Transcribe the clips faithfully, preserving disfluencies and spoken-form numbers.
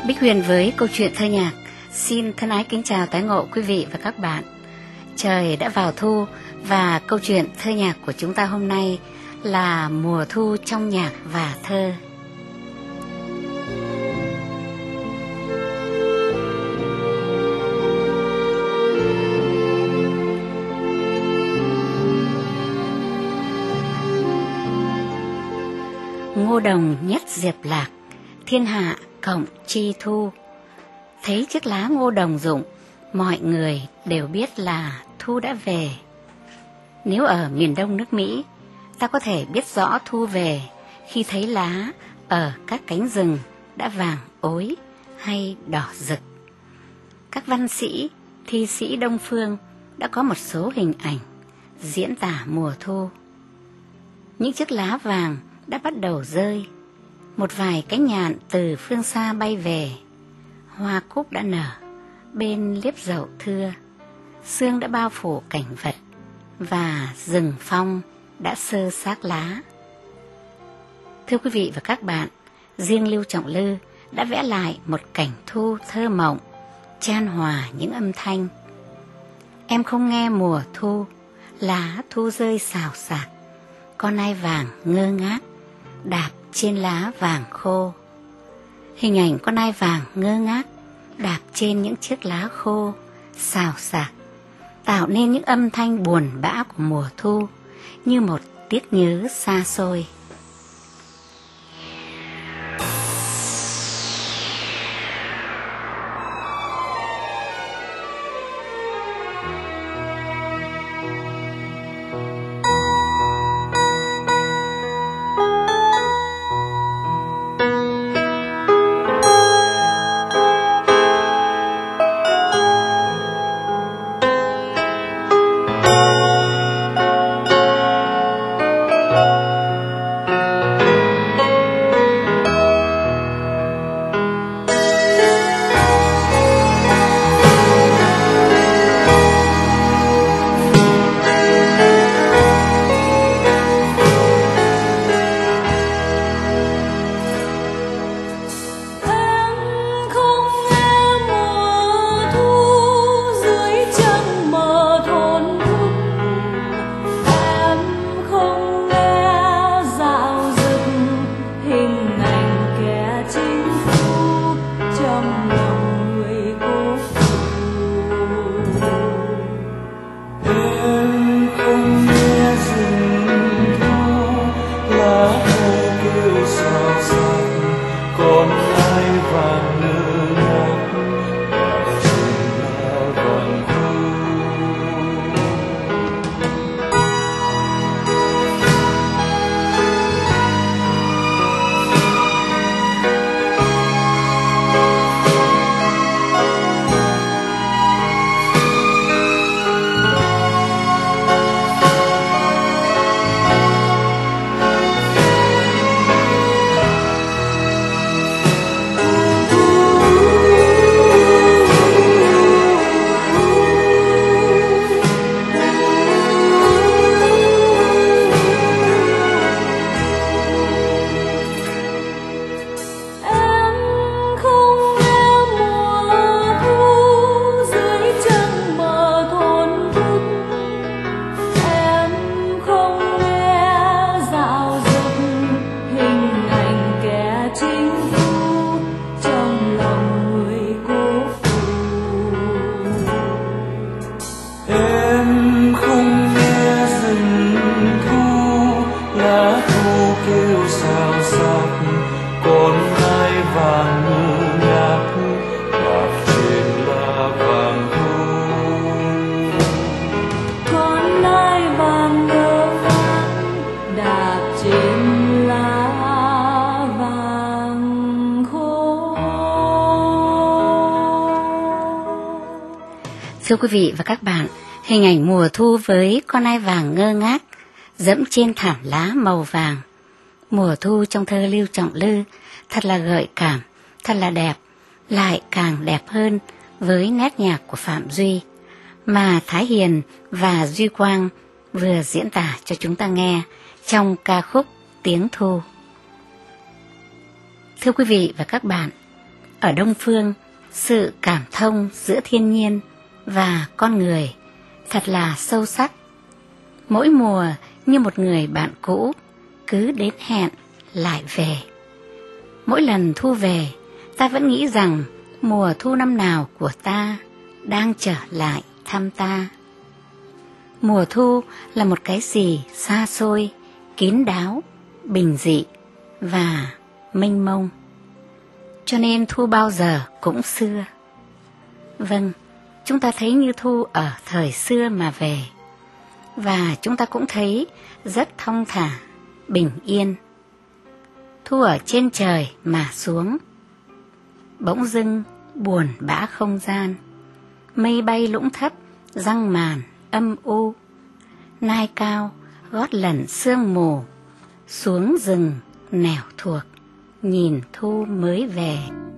Bích Huyền với câu chuyện thơ nhạc xin thân ái kính chào tái ngộ quý vị và các bạn. Trời đã vào thu và câu chuyện thơ nhạc của chúng ta hôm nay là mùa thu trong nhạc và thơ. Ngô đồng nhất diệp lạc, thiên hạ cộng chi thu. Thấy chiếc lá ngô đồng rụng, mọi người đều biết là thu đã về. Nếu ở miền đông nước Mỹ, ta có thể biết rõ thu về khi thấy lá ở các cánh rừng đã vàng ối hay đỏ rực. Các văn sĩ, thi sĩ Đông phương đã có một số hình ảnh diễn tả mùa thu. Những chiếc lá vàng đã bắt đầu rơi, một vài cánh nhạn từ phương xa bay về, hoa cúc đã nở bên liếp dậu thưa, sương đã bao phủ cảnh vật và rừng phong đã sơ xác lá. Thưa quý vị và các bạn, riêng Lưu Trọng Lư đã vẽ lại một cảnh thu thơ mộng, chan hòa những âm thanh. Em không nghe mùa thu, lá thu rơi xào xạc, con nai vàng ngơ ngác đạp trên lá vàng khô. Hình ảnh con nai vàng ngơ ngác đạp trên những chiếc lá khô xào xạc tạo nên những âm thanh buồn bã của mùa thu như một tiếc nhớ xa xôi. Thưa quý vị và các bạn, hình ảnh mùa thu với con nai vàng ngơ ngác dẫm trên thảm lá màu vàng. Mùa thu trong thơ Lưu Trọng Lư thật là gợi cảm, thật là đẹp, lại càng đẹp hơn với nét nhạc của Phạm Duy mà Thái Hiền và Duy Quang vừa diễn tả cho chúng ta nghe trong ca khúc Tiếng Thu. Thưa quý vị và các bạn, Ở Đông Phương, sự cảm thông giữa thiên nhiên và con người thật là sâu sắc. Mỗi mùa như một người bạn cũ, cứ đến hẹn lại về. Mỗi lần thu về, ta vẫn nghĩ rằng mùa thu năm nào của ta đang trở lại thăm ta. Mùa thu là một cái gì xa xôi, kín đáo, bình dị và mênh mông. Cho nên thu bao giờ cũng xưa. Vâng, chúng ta thấy như thu ở thời xưa mà về. Và chúng ta cũng thấy rất thong thả, bình yên. Thu ở trên trời mà xuống. Bỗng dưng buồn bã không gian. Mây bay lũng thấp, răng màn âm u. Nai cao gót lẩn sương mù. Xuống rừng nẻo thuộc, nhìn thu mới về.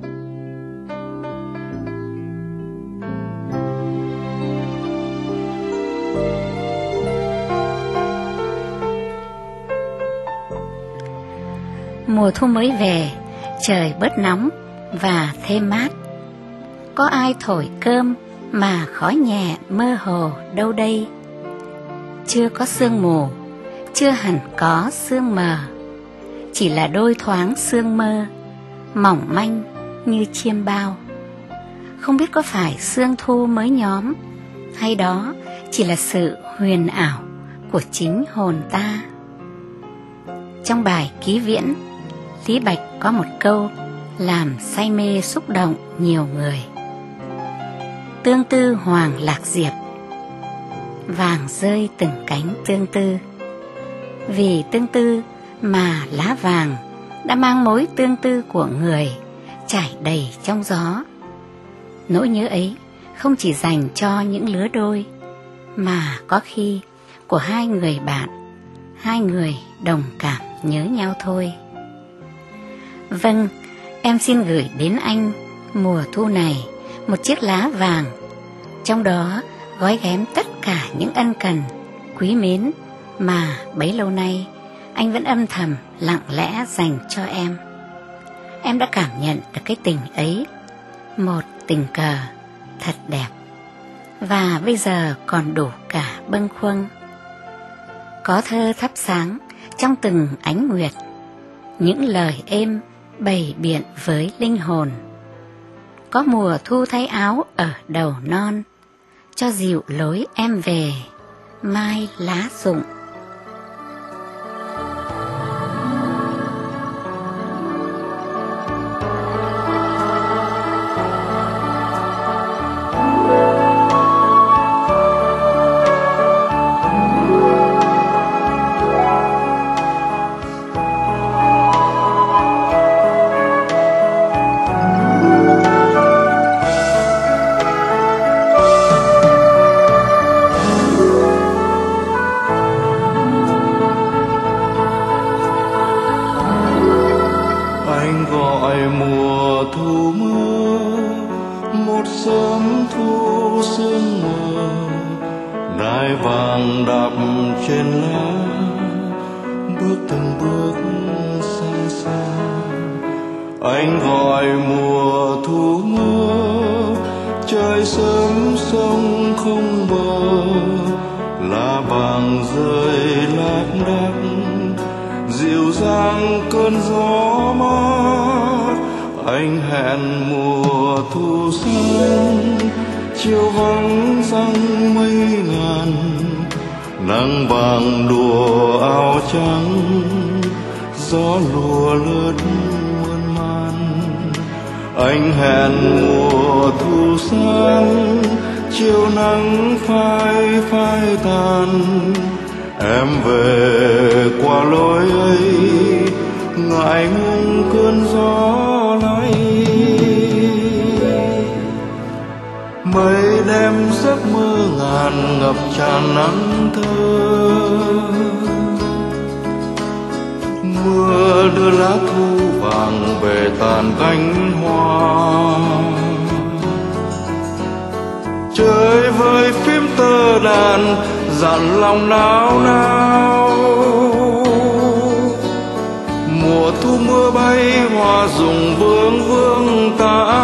Mùa thu mới về, trời bớt nóng và thêm mát. Có ai thổi cơm mà khói nhẹ mơ hồ đâu đây? Chưa có sương mù, chưa hẳn có sương mờ, chỉ là đôi thoáng sương mơ, mỏng manh như chiêm bao. Không biết có phải sương thu mới nhóm, hay đó chỉ là sự huyền ảo của chính hồn ta. Trong bài ký viễn, Lý Bạch có một câu làm say mê xúc động nhiều người. Tương tư hoàng lạc diệp, vàng rơi từng cánh tương tư. Vì tương tư mà lá vàng đã mang mối tương tư của người trải đầy trong gió. Nỗi nhớ ấy không chỉ dành cho những lứa đôi, mà có khi của hai người bạn, hai người đồng cảm nhớ nhau thôi. Vâng, em xin gửi đến anh mùa thu này một chiếc lá vàng, trong đó gói ghém tất cả những ân cần, quý mến mà bấy lâu nay anh vẫn âm thầm lặng lẽ dành cho em. Em đã cảm nhận được cái tình ấy, một tình cờ thật đẹp, và bây giờ còn đủ cả bâng khuâng. Có thơ thắp sáng trong từng ánh nguyệt, những lời êm bày biện với linh hồn. Có mùa thu thay áo ở đầu non, cho dịu lối em về, mai lá rụng. Anh gọi mùa thu mưa, trời sớm sông không bờ, lá vàng rơi lác đác, dịu dàng cơn gió mát. Anh hẹn mùa thu xanh, chiều vắng răng mây ngàn, nắng vàng đùa áo trắng, gió lùa lướt. Anh hẹn mùa thu sáng, chiều nắng phai phai tàn, em về qua lối ấy, ngại ngùng cơn gió lay. Mây đêm giấc mơ ngàn ngập tràn nắng thơ, mưa đưa lá thu vàng về tàn cánh hoa. Chơi với phím tơ đàn dặn lòng nao nao, mùa thu mưa bay hoa rụng vương vương tả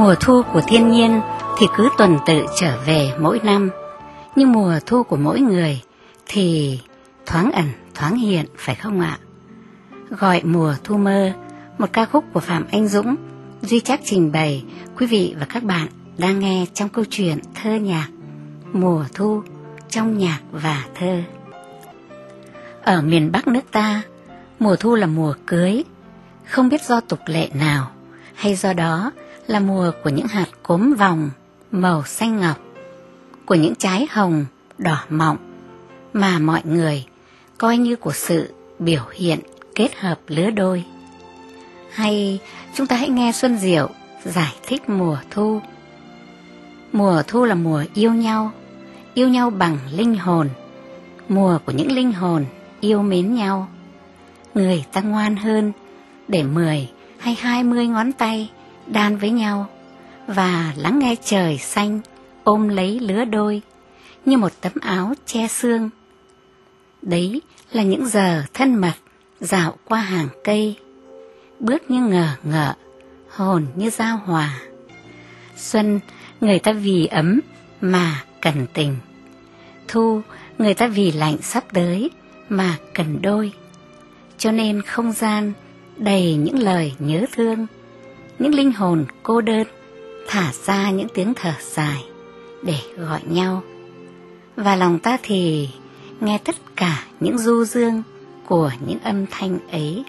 Mùa thu của thiên nhiên thì cứ tuần tự trở về mỗi năm, nhưng mùa thu của mỗi người thì thoáng ẩn thoáng hiện, phải không ạ? Gọi mùa thu mơ, một ca khúc của Phạm Anh Dũng, Duy Trác trình bày, quý vị và các bạn đang nghe trong câu chuyện thơ nhạc Mùa thu trong nhạc và thơ. Ở miền Bắc nước ta, mùa thu là mùa cưới, không biết do tục lệ nào hay do đó là mùa của những hạt cốm vòng màu xanh ngọc, của những trái hồng đỏ mọng mà mọi người coi như của sự biểu hiện kết hợp lứa đôi. Hay chúng ta hãy nghe Xuân Diệu giải thích mùa thu. Mùa thu là mùa yêu nhau, yêu nhau bằng linh hồn, mùa của những linh hồn yêu mến nhau. Người ta ngoan hơn để mười hay hai mươi ngón tay đan với nhau và lắng nghe trời xanh ôm lấy lứa đôi như một tấm áo che xương. Đấy là những giờ thân mật dạo qua hàng cây, bước như ngờ ngợ, hồn như giao hòa. Xuân người ta vì ấm mà cần tình, thu người ta vì lạnh sắp tới mà cần đôi. Cho nên không gian đầy những lời nhớ thương, những linh hồn cô đơn thả ra những tiếng thở dài để gọi nhau. Và lòng ta thì nghe tất cả những du dương của những âm thanh ấy.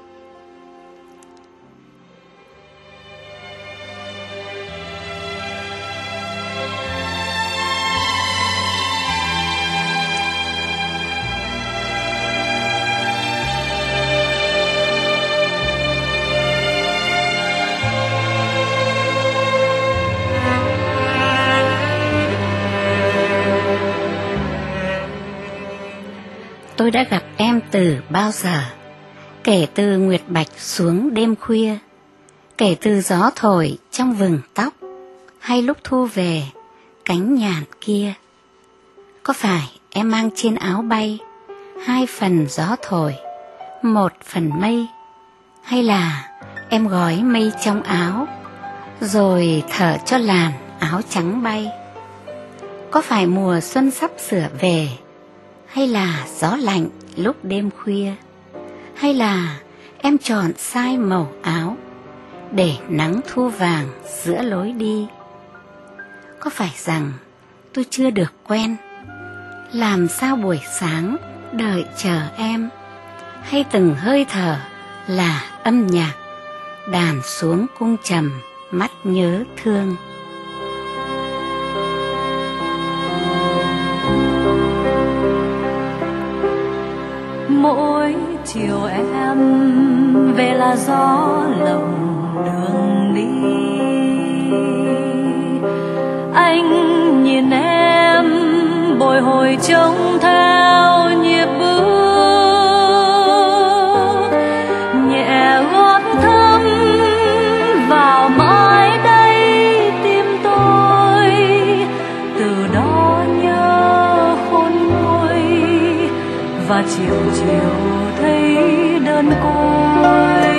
Tôi đã gặp em từ bao giờ, kể từ nguyệt bạch xuống đêm khuya, kể từ gió thổi trong vừng tóc, hay lúc thu về cánh nhạn kia. Có phải em mang trên áo bay hai phần gió thổi, một phần mây, hay là em gói mây trong áo rồi thở cho làn áo trắng bay? Có phải mùa xuân sắp sửa về, hay là gió lạnh lúc đêm khuya, hay là em chọn sai màu áo để nắng thu vàng giữa lối đi? Có phải rằng tôi chưa được quen, làm sao buổi sáng đợi chờ em, hay từng hơi thở là âm nhạc đàn xuống cung trầm mắt nhớ thương? Mỗi chiều em về là gió lộng đường đi, anh nhìn em bồi hồi trông theo nhịp bước, nhẹ gót thấm vào mãi đây tim tôi, từ đó nhớ khôn nguôi và chiều chiều thấy đơn côi.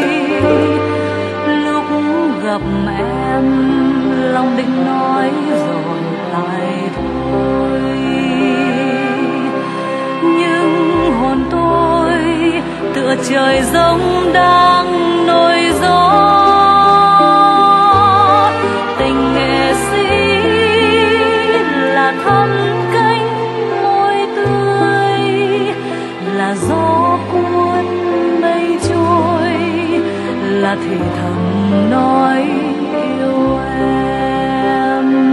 Lúc gặp em lòng định nói rồi lại thôi, nhưng hồn tôi tựa trời giông đang nổi gió. Tình nghệ sĩ là thắm cánh môi tươi, là gió cuốn mây trôi, là thì thầm nói yêu em.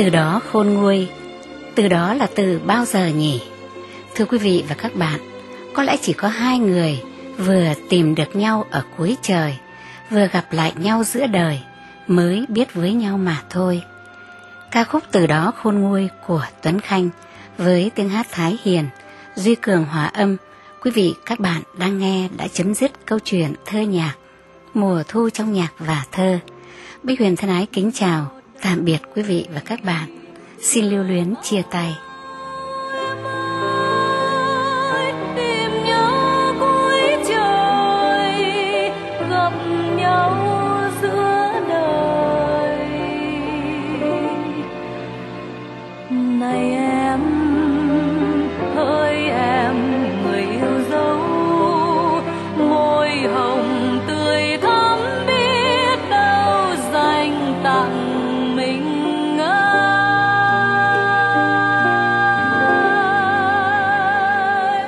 từ đó khôn nguôi, từ đó là từ bao giờ nhỉ? Thưa quý vị và các bạn, có lẽ chỉ có hai người vừa tìm được nhau ở cuối trời, vừa gặp lại nhau giữa đời mới biết với nhau mà thôi. Ca khúc Từ đó khôn nguôi của Tuấn Khanh với tiếng hát Thái Hiền, Duy Cường hòa âm, quý vị các bạn đang nghe đã chấm dứt câu chuyện thơ nhạc Mùa thu trong nhạc và thơ. Bích Huyền thân ái kính chào, tạm biệt quý vị và các bạn. Xin lưu luyến chia tay. Này em, hỡi em, người yêu dấu, môi hồng tươi thắm biết đâu dành tặng mình ai.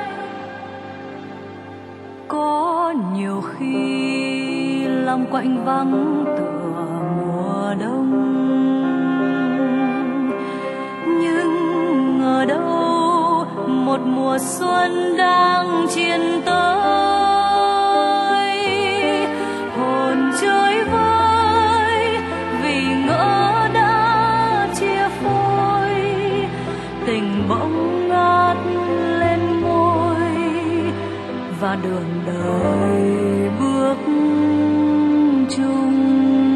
Có nhiều khi lòng quạnh vắng tựa mùa đông, ở đâu một mùa xuân đang chiến tới, hồn chơi vơi vì ngỡ đã chia phôi, tình bỗng ngát lên môi và đường đời bước chung.